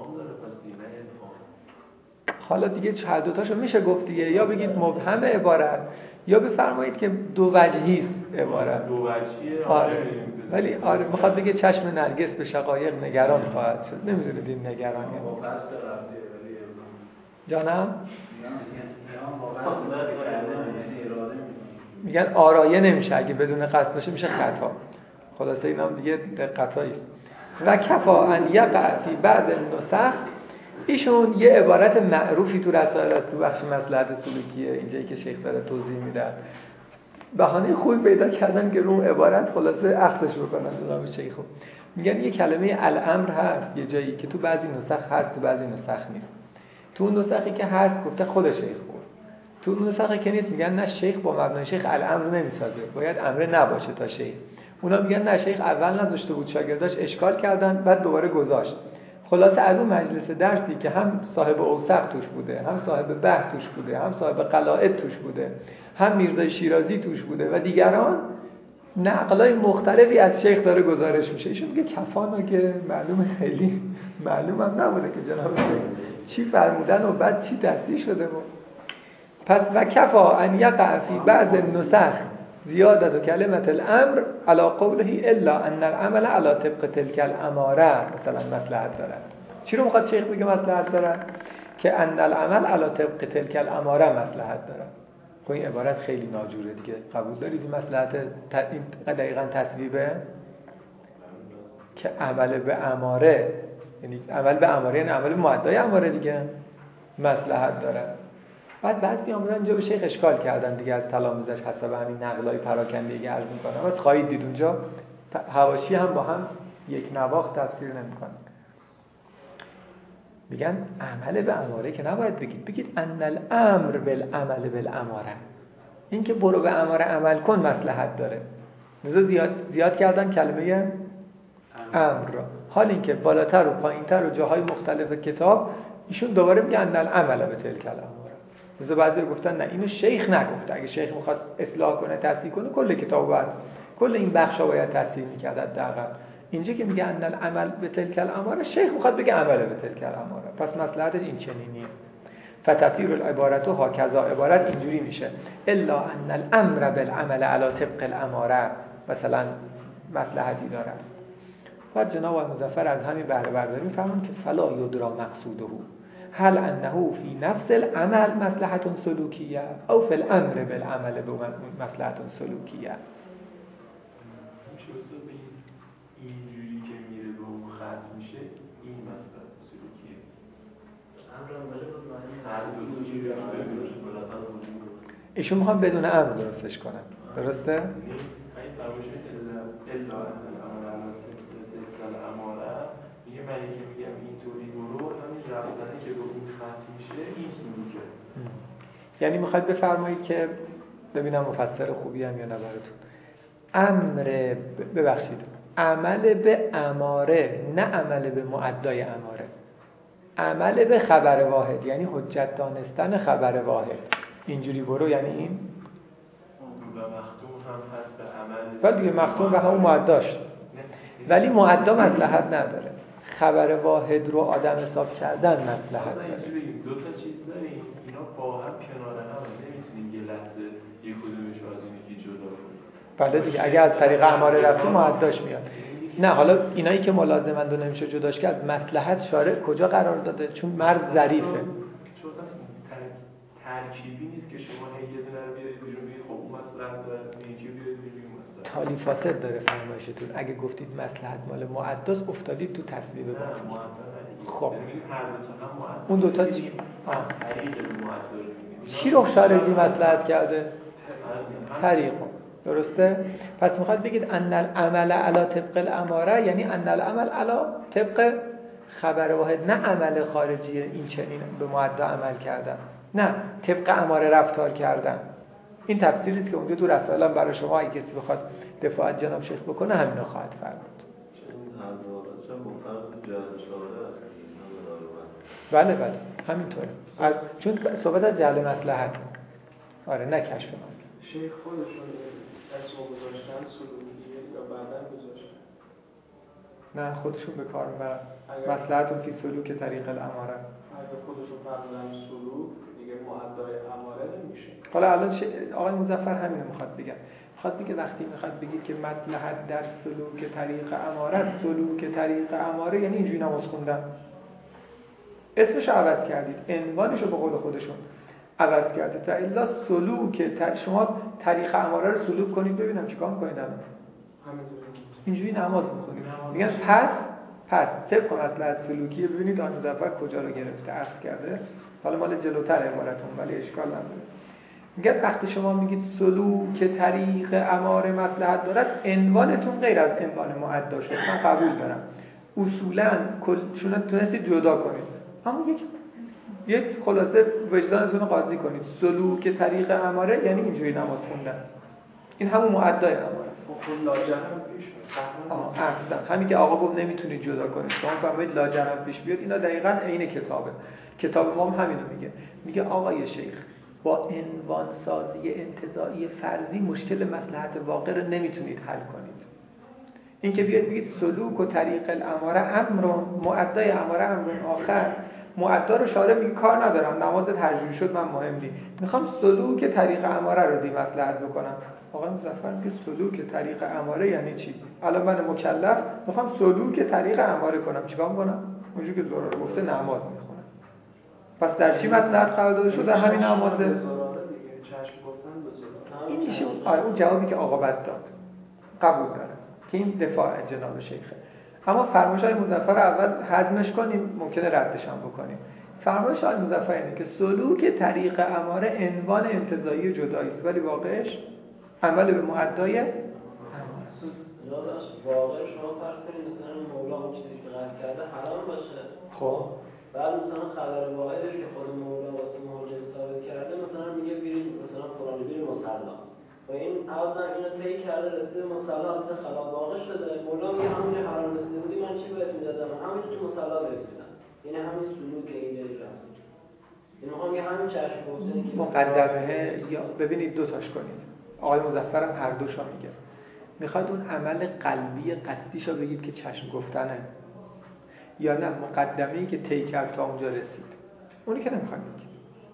حالا دیگه هر دو تاشو میشه گفت دیگه، یا بگید مبهم عبارت یا بفرمایید که دو وجهی است عبارت. دو وجهیه. آره. ولی آره میخواد بگه چشم نرگس به شقایق نگران خواهد شد. نمیدونید این نگرانی جانم میگن آرایه نمیشه، اگه بدون قصد باشه میشه خطا. خلاصه اینا هم دیگه دقتایی است. و کفا ان یقع فی بعض النسخ، ایشون یه عبارت معروفی تو رسائل از تو بخش مصلحت سلوکیه اینجایی که شیخ داره توضیح میده، بهانه خوبی پیدا کردن که رو عبارت خلاصه اخذش بکنن جناب شیخ. میگن یه کلمه الامر هست یه جایی که تو بعضی نسخ هست تو بعضی نسخ نیست. تو اون نسخی که هست گفته خود شیخ بود، تو اون نسخی که نیست میگن نه شیخ با مبنای شیخ الامر نمیسازه، باید امر نباشه تا شیخ. اونا میگن نه شیخ اول نذاشته بود، شاگرداش اشکال کردن بعد دوباره گذاشت. خلاصه از اون مجلس درسی که هم صاحب اوثق توش بوده، هم صاحب بحث توش بوده، هم صاحب قلائد توش بوده، هم میرزای شیرازی توش بوده و دیگران، نقلای مختلفی از شیخ داره گزارش میشه. ایشون میگه کفانا که معلومه خیلی معلومم نبوده که جناب شیخ چی فرمودن و بعد چی تصحیح شده بود. پس و کفا ان یقع فی بعض النسخ زیادت و کلمت الامر علی قوله الا ان العمل علی طبق تلک الاماره، مثلا مصلحت داره. چی رو میخواد شیخ بگه مصلحت داره؟ که ان العمل علی طبق تلک الاماره مصلحت داره. خب این عبارت خیلی ناجوره دیگه. قبول دارید این مصلحت این دقیقاً تصویبه که عمل به اماره، یعنی عمل به اماره یعنی عمل معدای اماره دیگه مصلحت داره. بعد بعضی آمدن اینجا به شیخ اشکال کردن دیگه از تلامذه‌اش حسب همین نقلای پراکنده که عرض می‌کنم. بس خواهید دید اونجا حواشی هم با هم یک نواخت تفسیر نمی‌کنن. میگن عمل به اماره که نباید بگید ان الامر بالعمل بالاماره، این که برو به اماره عمل کن مصلحت داره. مثلا زیاد کردن کلمه امر را، حال اینکه بالاتر و پایینتر و جاهای مختلف کتاب ایشون دوباره میگن ان العمل به تلک الاماره. مثلا بعضی گفتن نه اینو شیخ نگفته، اگه شیخ می‌خواست اصلاح کنه تصحیح کنه کل کتابو بعد کل این بخشا باید تصحیح می‌کرد حداقل. اینجا که میگه ان العمل به تلک الاماره، شیخ میخواد بگه عمل به تلک الاماره، پس مصلحتش این چنینیه. فتفسیر العبارت ها کذا، عبارت اینجوری میشه الا ان الامر بالعمل علی طبق الاماره، مثلا مصلحتی داره. بعد جناب مظفر از همین بهره برداری میفهمن که فلا یدرا مقصوده هل انه فی نفس العمل مصلحت سلوکیه او فی الامر بالعمل مصلحت سلوکیه. اینجوری که میره به اون خط میشه این مصلحت سلوکیه. ایشون میخوام بدون امر درستش کنن، درسته؟ این فرمایش الا الاماره میگه من که میگم اینطوری برو، همین رفتنی که به اون خط میشه این سلوکه. یعنی میخواید بفرمایید که ببینم مفسر خوبی هم یا نه براتون. امر ببخشید عمل به اماره نه عمل به معدای اماره، عمل به خبر واحد یعنی حجت دانستن خبر واحد. اینجوری برو یعنی این و مختوم هم هست به عمل بعد دیگه مختوم به همون معداش، ولی معدا مصلحت نداره. خبر واحد رو آدم حساب کردن مصلحت داره. دو تا چیز داریم اینا با هم کنار هم، نمیتونیم یه لحظه یک کدومش از این یکی جدا کنیم. بله دیگه اگه از طریق اماره رفتی معداش میاد. نه حالا اینایی که ملازمند رو نمیشه جداش کرد، مصلحت شارع کجا قرار داده؟ چون مرز ظریفه. چون ترکیبی نیست که شما یه دونه رو بیارید بیرون بگید خب اون مصلحت داره، یکی رو بیارید بیرون مصلحت. تالی فاسد داره فرمایشتون. اگه گفتید مصلحت مال معداست افتادید تو تصویب باطل. خب اون دو تا چی رو خارجی مصلحت کرده؟ طریق. درسته؟ پس میخواد بگید ان العمل علی طبق الاماره یعنی ان العمل علی طبق خبر واحد نه عمل خارجی این چنین به معدا عمل کردن، نه طبق اماره رفتار کردن. این تفسیری است که اونجا تو رسائل هم برای شما اگه کسی بخواد دفاع از جناب شیخ بکنه همینو خواهد فرمود. بله بله همینطوره، چون صحبت از جعل مصلحت. آره نه کشف مصلحت. شیخ خودشون اسم گذاشتن سلوکیه یا بعداً گذاشتن؟ نه خودشون به کار میبرن. مصلحتون فی سلوک طریق الاماره. اگه خودشون فرمودن سلوک دیگه معدای اماره نمیشه. حالا الان آقای مظفر همینو میخواد بگه. میخواد بگه وقتی میخواد بگید که مصلحت در سلوک طریق اماره است، سلوک طریق اماره یعنی اینجوری نماز خوندن. اسمش عوض کردید، عنوانشو به قول خودشون عوض کردید. تا الا سلوک شما طریق اماره رو سلوک کنید ببینم چیکار می‌کنید الان. اینجوری نماز می‌خونید. میگن پس طبق مصلحت سلوکیه. ببینید آن مظفر کجا رو گرفته عرض کرده. حالا مال جلوتر عبارتون ولی اشکال نداره. میگن وقتی شما میگید سلوک طریق اماره مصلحت دارد، عنوانتون غیر از عنوان معدا شد. من قبول دارم. اصولاً شما تونستید جدا کنید. اما یک خلاصه وجدانتون رو قاضی کنید. سلوک طریق اماره یعنی اینجوری نماز خوندن. این همون معدای اماره است. خب لاجرم پیش اصلا همین که آقا گفت نمیتونید جدا کنید. شما فهمید لاجرم پیش بیاد، اینا دقیقاً عین کتابه. کتاب ما هم همینو میگه آقای شیخ با عنوان سازی انتزاعی فرضی مشکل مصلحت واقع رو نمیتونید حل کنید. این که بیاد بگید سلوک و طریق الاماره امر، معدای اماره امر آخر، معدا رو شارع میگه کار ندارم نماز ترجیح شد من مهم نیست، میخوام سلوک طریق اماره رو دی مصلحت بکنم. آقای مظفر میگه سلوک طریق اماره یعنی چی؟ الان من مکلف میخوام سلوک طریق اماره کنم، چیکار میکنم؟ اونجوری که زراره گفته نماز میخونم. پس در چی مصلحت قرار داده شد؟ در همین نمازه. این میشه اون جوابی که آقا بد داد. قبول دارم که این دفاع از جناب شیخه. اما فرمایش‌های مظفر اول هضمش کنیم، ممکنه ردش هم بکنیم. فرمایش آقای مظفر اینه که سلوک طریق اماره عنوان انتزاعی جدایی است ولی واقعش عمل به معدای اماره است. واقع شما فرض کنید مثلا مولا اون چیزی که قصد کرده حرام باشه. خب بعد مثلا خبر واحدی که خود مولا واسه معجزه ثابت کرده مثلا میگه برید مثلا فلانی برید مصلا. و این عوضم اینو طی کرده رسیده مصلا اصلا خلاف واقع شده. مولا میگه همون حرام رسیده بودی من چی بهت میدادم؟ همین تو مصلا بهت میدم. یعنی همین سلوک اینجا رفت. این میخوام یه همین چشم گفتنی که مقدمه یا ببینید دو تاش کنید. آقای مظفر هم هر دوشا میگه. میخواد اون عمل قلبی قصدیشو بگید که چشم گفتنه یا نه مقدمه‌ای که طی کرد تا اونجا رسید؟ اونی که نمیخواد بگید.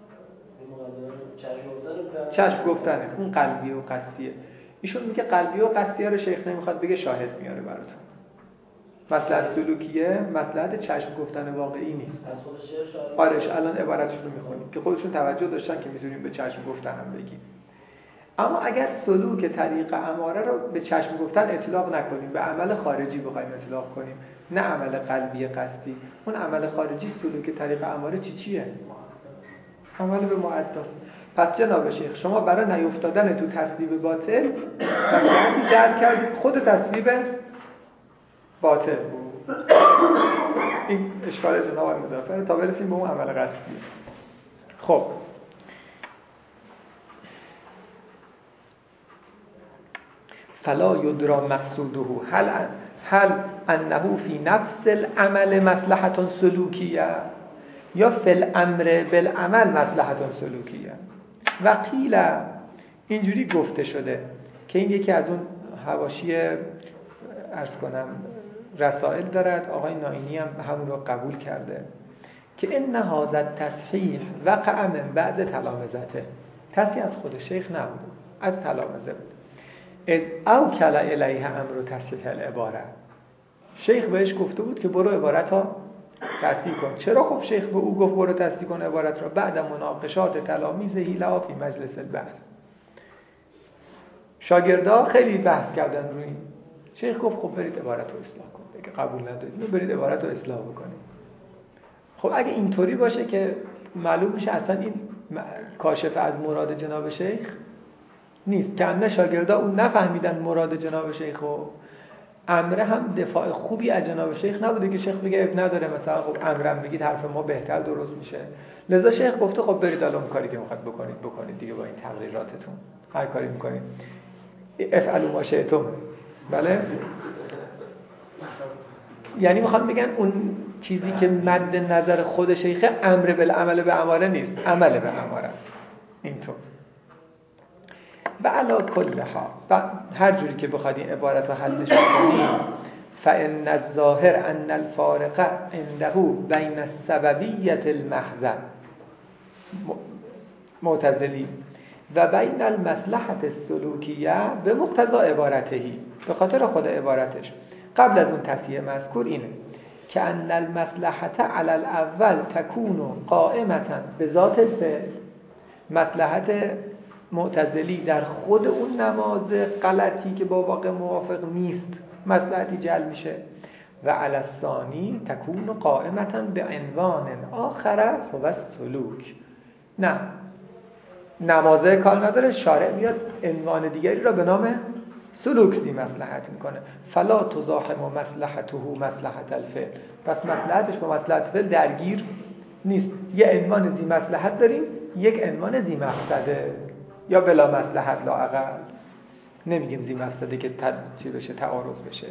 چشم گفتنه اون قلبی و قصدیه. ایشون میگه قلبی و قصدیه رو شیخ نمیخواد بگه، شاهد میاره براتون. مصلحت سلوکیه، مصلحت چشم گفتن واقعی نیست. آرش الان عبارتشون رو میخونیم که خودشون توجه داشتن که میتونیم به چشم گفتن هم بگیم. اما اگر سلوک طریق اماره رو به چشم گفتن اطلاق نکنیم، به عمل خارجی بخوایم اطلاق کنیم، نه عمل قلبی قصدی، اون عمل خارجی سلوک طریق اماره چیه؟ عمل به معداست. پس جناب شیخ شما برای نیفتادن تو تصویب باطل مصلحتی جلب کردید، خود تصویب باطل بود. این اشکال جناب مظفر تا برسیم به اون عمل قصدی. خب فلا یدرا مقصوده هل انه فی نفس العمل مصلحة سلوکیه یا فی الامر بالعمل مصلحة سلوکیه. و قیل اینجوری گفته شده که این یکی از اون حواشی عرض کنم رسائل دارد، آقای نائینی هم همون رو قبول کرده که ان هذا التصحیح وقع من بعض تلامذته. تصحیح از خود شیخ نبود، از تلامذه بود. او کل الیه امر تصحیح العباره. شیخ بهش گفته بود که برو عبارت ها تصحیح کن. چرا خب شیخ به او گفت برو تصحیح کن عبارت را؟ بعد مناقشات تلاميذه لا فی مجلس البحث. شاگردا خیلی بحث کردن روی این. شیخ گفت خب برید عبارت رو اصلاح کن. دیگه قبول ندارید، برید عبارت رو اصلاح بکنید. خب اگه اینطوری باشه که معلوم میشه اصلا این کاشف از مراد جناب شیخ نیست، که ان شاگردا اون نفهمیدن مراد جناب شیخ و امره هم دفاع خوبی از جناب شیخ نبوده که شیخ بگه اب نداره مثلا خب امرم بگید حرف ما بهتر درست میشه. لذا شیخ گفته خب برید الان کاری که میخواد بکنید دیگه با این تقریراتتون هر کاری میکنید افعلوا ما شئتم. بله یعنی میخوام بگن اون چیزی که مد نظر خود شیخه امر بالعمل به اماره نیست، عمل به اماره اینطور. و علی کل حال و هر جوری که بخواد این عبارت رو حلش کنیم فإن الظاهر ان الفارق عنده بین السببیت المحض معتزلی و بین المصلحة السلوکیه به مقتضا عبارتهی، به خاطر خود عبارتش قبل از اون تصحیح مذکور اینه که ان المصلحة علی الاول تکون قائمة به ذات الفعل. مصلحت معتزلی در خود اون نماز غلطی که با واقع موافق نیست مصلحتی جلب میشه و علی الثانی تکون قائمة به عنوان آخر هو السلوک. نه نمازه کار نداره، شارع میاد عنوان دیگری را به نام سلوک ذی مصلحت میکنه. فلا تزاحم مصلحته مصلحت الفعل، پس مصلحتش با مصلحت فعل درگیر نیست. یه عنوان ذی مصلحت داریم، یک عنوان ذی مفسده یا بلا مصلحت لااقل، نمیگیم ذی مفسده که چی بشه تعارض بشه.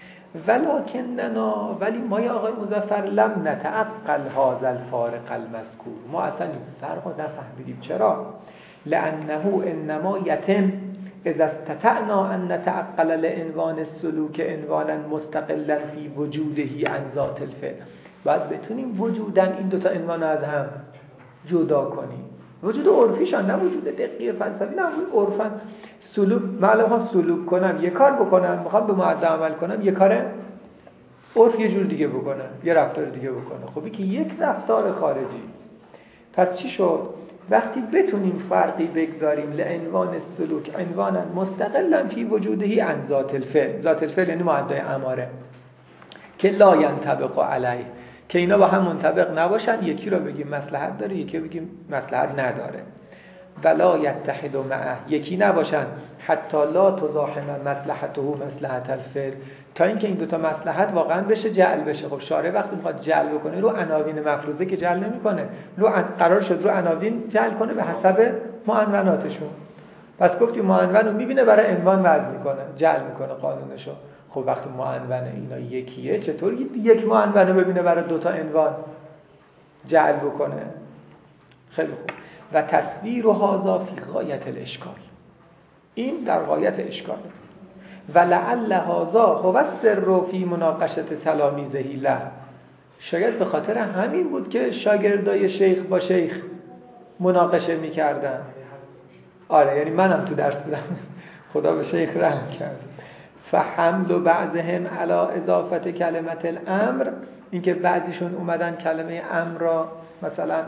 ولکننا ولی ما یا آقای مظفر لم نتعقل هذا الفارق المذکور، ما اصلا این فرق رو نفهمیدیم. چرا؟ لانه انما یتم اذا استطعنا ان نتعقل لعنوان السلوک عنوانا مستقلا فی وجوده عن ذات الفعل. باید بتونیم وجودا این دوتا عنوان از هم جدا کنیم، وجود عرفیشان نه وجود دقیق فلسفی، نه وجود عرفن. سلوک معلومه سلوک کنم یه کار بکنم، میخوام به معدل عمل کنم یه کار عرف یه جور دیگه بکنم، یه رفتار دیگه بکنم. خب که یک رفتار خارجی است. پس چی شد؟ وقتی بتونیم فرقی بگذاریم لعنوان السلوک عنوانا مستقلا فی وجوده عن ذات الفعل، ذات الفعل یعنی معدل اماره که لا ينطبق علیه، که اینا با هم منطبق نباشن، یکی رو بگیم مصلحت داره یکی رو بگیم مصلحت نداره. ولا یتحد معه، یکی نباشن حتی لا تزاحم مصلحته مصلحت الفعل، تا اینکه این دوتا مصلحت واقعا بشه جعل بشه. خب شارع وقتی میخواد جعل بکنه رو عناوین مفروضه که جعل نمیکنه، قرار شد رو عناوین جعل کنه به حسب معنوناتشون. پس گفتیم معنون رو میبینه برای عنوان وضع میکنه، جعل میکنه قانونشو. خب وقتی معنون اینا یکیه چطور یک معنون رو ببینه برای دوتا عنوان جعل بکنه؟ خیلی خوب. و تصویر هذا فی غایت الاشکال، این در غایت اشکال. و لعل هذا هو السر فی مناقشه تلاميذه له، شاید به خاطر همین بود که شاگردای شیخ با شیخ مناقشه میکردن. آره یعنی منم تو درس بودم خدا به شیخ رحم کرد. فحمل بعضهم علی اضافه کلمت الامر، اینکه بعضیشون اومدن کلمه امر را مثلا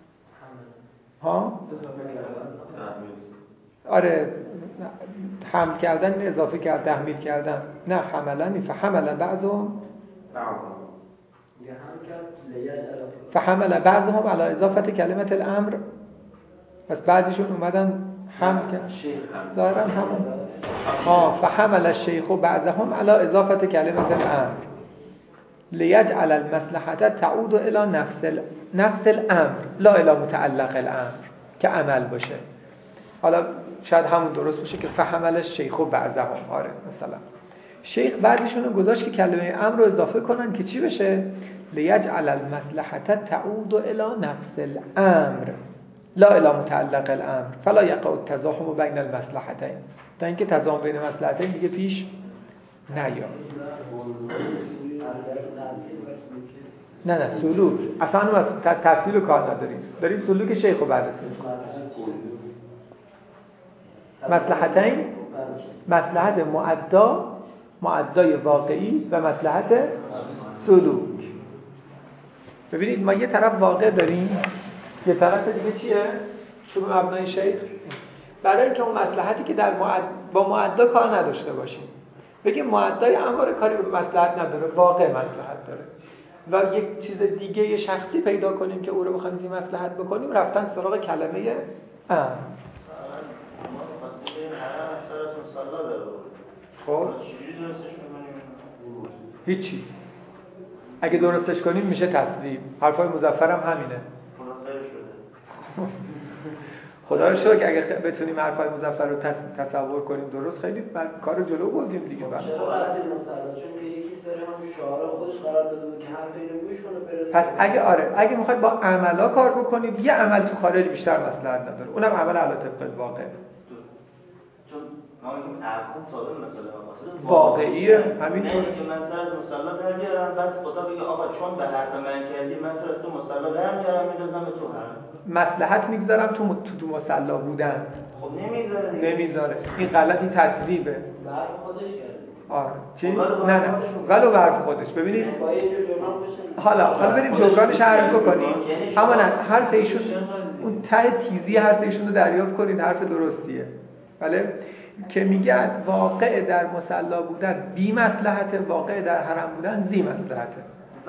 آره حمل کردن، اضافه کرد، تحمیل کردن، نه حملن. فحمل بعضهم فحمل بعضهم علی اضافه کلمت الامر، پس بعضیشون اومدن حمل کرد ظاهرا همون فحمل الشیخ بعضهم علی اضافه کلمت الامر لیجعل المصلحه تعود الی نفس الامر لا الی متعلق الامر، که عمل باشه. حالا شاید همون درست باشه که فحمل الشیخ بعضهم، آره مثلا شیخ بعضیشون رو گذاشت که کلمه امر رو اضافه کنن که چی بشه؟ لیجعل المصلحه تعود الی نفس الامر لا الی متعلق الامر فلا یقع التزاحم بین المصلحتین، تا اینکه تزاحم بین مصلحتین دیگه پیش نیاد. نه سلوک اصلا ما تفصیل رو کار نداریم، داریم سلوک شیخ رو بررسی می‌کنیم. مصلحتین، مصلحت معدای واقعی و مصلحت سلوک. ببینید ما یه طرف واقع داریم، یه طرف دیگه چیه؟ چون مبنای شیخ برای اینکه اون مصلحتی که در با معدا کار نداشته باشیم، بگیم معدای امر کاری به مصلحت نداره، واقع مصلحت داره، و یک چیز دیگه شخصی پیدا کنیم که او رو بخوایم زیر مصلحت بکنیم، رفتن سراغ کلمه امر. خب هیچی. اگه درستش کنیم میشه تصویب. حرفای مظفر هم همینه. خدا رو شکر اگه بتونیم حرفای مظفر رو تصور کنیم درست، خیلی کارو جلو بردیم دیگه. چرا وقتی مثلا چون که یکی سری هم شعار خودش قرار داده بود که حرف اینو گوش کنه برسه. پس اگه میخواید با عملا کار بکنید، یه عمل تو خارج بیشتر مصلحت نداره، اونم عمل علی طبق واقع. چون ما میگیم احکام تابع مثلا واقعیه، همینطور. نه که من سر از مصلا در بیارم بعد خدا بگه آقا چون به حرف من کردی من تو از تو مصلا در میارم میندازم به تو حرف. مصلحت میگذارم تو مصلا بودن. خب نمیذاره. این غلطی تصویبه. برف خودش کرده. آره. چی؟ نه ولو برف خودش. ببینید حالا بریم جبرانش حرف بکنیم. اما نه حرف ایشون اون ته تیزی حرف ایشون رو دریافت کنید، حرف درستیه. بله که میگه واقع در مصلا بودن بی مصلحت، واقع در حرم بودن ذی مصلحته.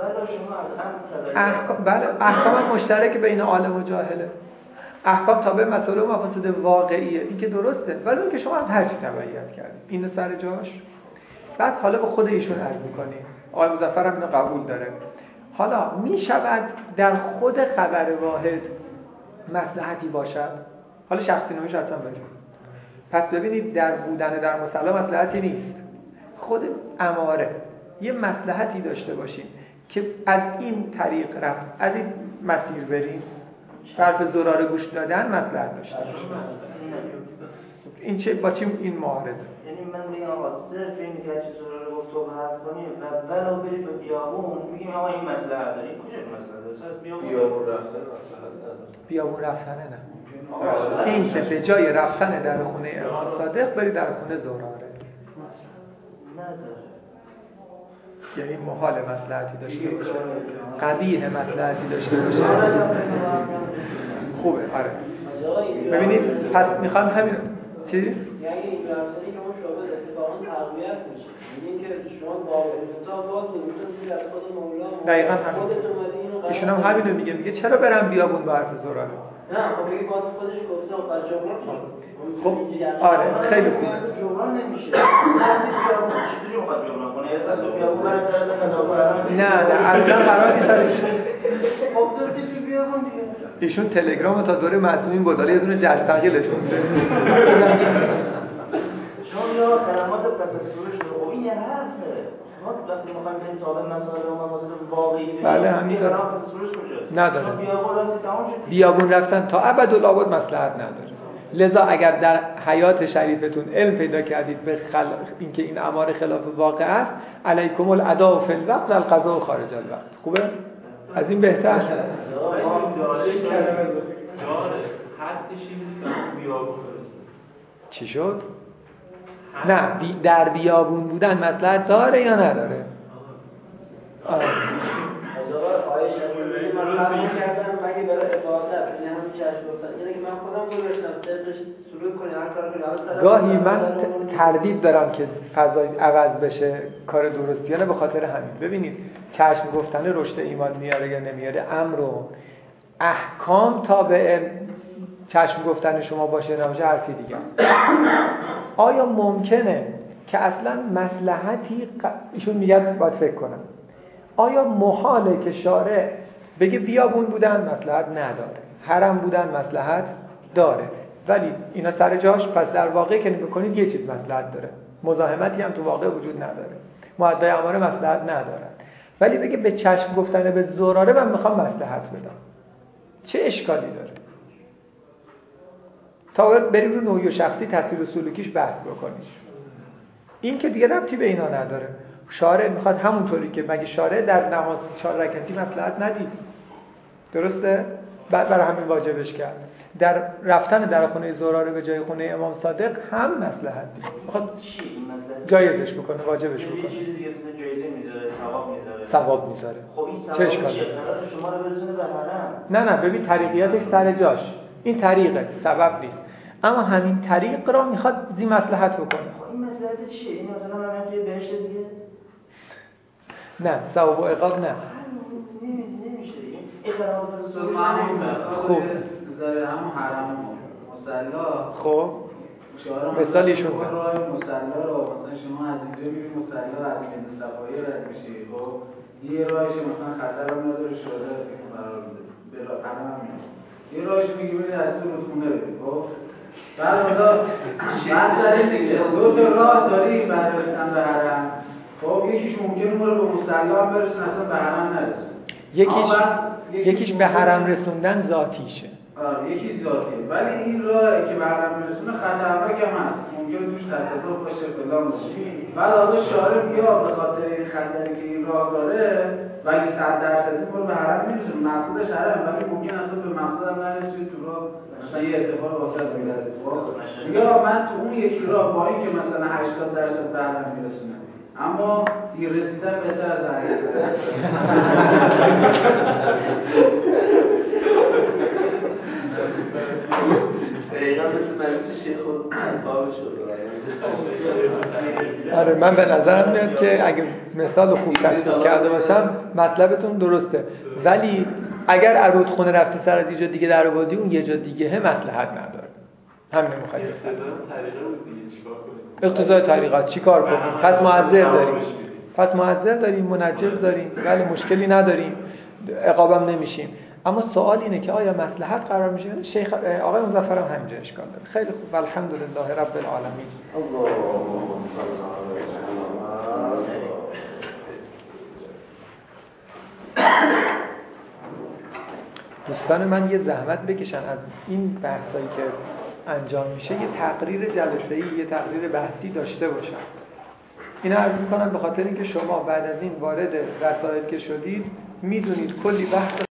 بله احکام مشترک بین عالم و جاهله. احکام تابع مسائل و مفاسد واقعیه، این که درسته، ولی اون که شما از هر چی تبعیت کردید اینو سر جاش. بعد حالا به خود ایشون عرض می‌کنیم، آقای مظفر هم اینو قبول داره. حالا میشود در خود خبر واحد مصلحتی باشد؟ حالا شخصی نمیشه اصلا بریم. پس ببینید در بودن در مصلا مصلحتی نیست. خود اماره یه مصلحتی داشته باشیم که از این طریق رفت، از این مسیر بریم، حرف زراره گوش دادن مصلحت داشته باشه. این چه با چی این معارضه؟ یعنی من میگم آقا صرف این که چه زراره گفت تو حرف کنیم و بلا بریم به بیابون میگیم آقا این مصلحت داره. این کجا مصلحت داره؟ بیابون رفتن مصلحت نداره. بیابون رفتن نه. این که به جای رفتن در خونه امام صادق بری در خونه زراره نداره. یعنی محال مصلحتی داشته باشه، قبیح مصلحتی داشته باشه. خوبه آره. ببینید پس میخوام همین چی؟ یعنی این درسایی که اون شعبه اتفاقا تقویت میشه. یعنی که شما با انتها باز میتونید از خود مولا دقیقاً همین. ایشون هم همینو میگه چرا برم بیابون با حرف زراره؟ نه خب میگه باز خودش گفته خب جبران خب آره خیلی خوبه. جبران نمیشه. چجوری میخواد جبران کنه؟ از بیابون برای نه اصلا قرار نیست. خب تو چی بیابون دیگه؟ ایشون تلگرام تا دوره معصومین بود، یه دونه جرثقیلشون میده. چون یا خدمات پس از فروش رو این یه حرفه. ما وقتی میخوایم بریم تابع مسائل و مفاسد واقعی ببینیم. بله همینطور. پس از فروش کجاست؟ نداره. بیابون رفتن تا ابدالآباد مصلحت نداره. لذا اگر در حیات شریفتون علم پیدا کردید به اینکه این امر خلاف واقع است، علیکم الاداء فی الوقت و القضاء خارج الوقت. خوبه؟ از این بهتر؟ حدش این بیابون برسه. چی شد؟ نه در بیابون بودن مصلحت داره یا نداره؟ آیه شریعتی من فرمون کردم مگه برای عبادت این هم چشم گفتن اینه که من خودم گذاشتم طبقش سلوک کنی هر کار کنی. گاهی من تردید دارم که فضای عوض بشه کار درستیانه به خاطر همین. ببینید چشم گفتن رشد ایمان میاره یا نمیاره امر و احکام تابع چشم گفتن شما باشه نمیشه حرفی دیگه. آیا ممکنه که اصلا مصلحتی ایشون میگن باید فکر کنم آیا محاله که شارع بگه بیابون بودن مصلحت نداره، حرم بودن مصلحت داره، ولی اینا سر جاش، پس در واقع که بکنید یه چیز مصلحت داره، مزاحمتی هم تو واقع وجود نداره، مؤدای اماره مصلحت نداره، ولی بگه به چشم گفتن به زراره من میخوام مصلحت بدم، چه اشکالی داره؟ تا بریم رو نوعی و شخصی تاثیر و سلوکیش بحث بکنیش. این که دیگه ربطی به اینا نداره. شارع میخواد همونطوری که مگه شارع در نماز 4 رکعتی مصلحت ندید، درسته؟ بعد برای همین واجبش کرد. در رفتن در خونه زراره به جای خونه امام صادق هم مصلحت دید. میخواد جایزش بکنه، واجبش بکنه. یه چیزی دیگه جایزه میذاره، ثواب میذاره. خب این ثواب چه اشکالی؟ شما رو برسونه به حرم. نه ببین طریقیاتش سر جاش. این طریقه، سبب نیست. اما همین طریق را میخواد زی مصلحت بکنه. این مصلحت چیه؟ این مثلا من توی بهشت دیگه؟ نه، ثواب و عقاب نه. نمیشه. این خوب. میذاره همون حرم مصلا. خب مثال ایشون راه مصلا رو مثلا شما از اینجا میرید مصلا از میدان صفایی رد میشید، خب یه راهش مثلا خطر هم نداره شده قرار بده به راه قدم هم میاد، یه راهش میگی برید از تو رودخونه برید. خب بعد حالا منظره دیگه دو تا راه داری برای رسیدن به حرم. خب یکیش ممکنه ما رو به مصلا هم برسونه، اصلا به حرم نرسونه. یکیش به حرم رسوندن ذاتیشه. آره یکی ذاتیه، ولی این راهی که به حرم میرسونه خطرناک هم هست، ممکنه توش تصادف باشه فلان باشه. بعد حالا شارع بیا به خاطر این خطری که این راه داره ولی 100% ما رو به حرم میرسونه، مقصودش حرم، ولی ممکن است به مقصد هم نرسید، تو راه مثلا یه اتفاق واسط میاد. یا من تو اون یکی راه با این که مثلا 80% به حرم میرسونه، اما دیر رسیدن بهتر از حرکت. دقیقا مثل مجلس شیخ و اصحاب شد. آره من به نظرم میاد که اگه مثال خوب تصویر کرده باشم مطلبتون درسته، ولی اگر عرودخونه رفتی سر از یه جا دیگه در آوردی اون یه جا دیگه مصلحت نداره. همین مخالفت. اقتضای طریقت چیکار کنیم؟ پس معذر داریم، منجز داریم، ولی مشکلی نداریم، عقابم نمیشیم. اما سوال اینه که آیا مصلحت قرار میشه؟ یعنی شیخ آقای مظفر هم همینجا اشکال داره. خیلی خوب، الحمدلله رب العالمین. اللهم صل علی محمد. دوستان من یه زحمت بکشن از این بحثایی که انجام میشه یه تقریر جلسه‌ای، یه تقریر بحثی داشته باشن. اینا عرض میکنم به خاطر اینکه شما بعد از این وارد رسائل که شدید میدونید کلی بحث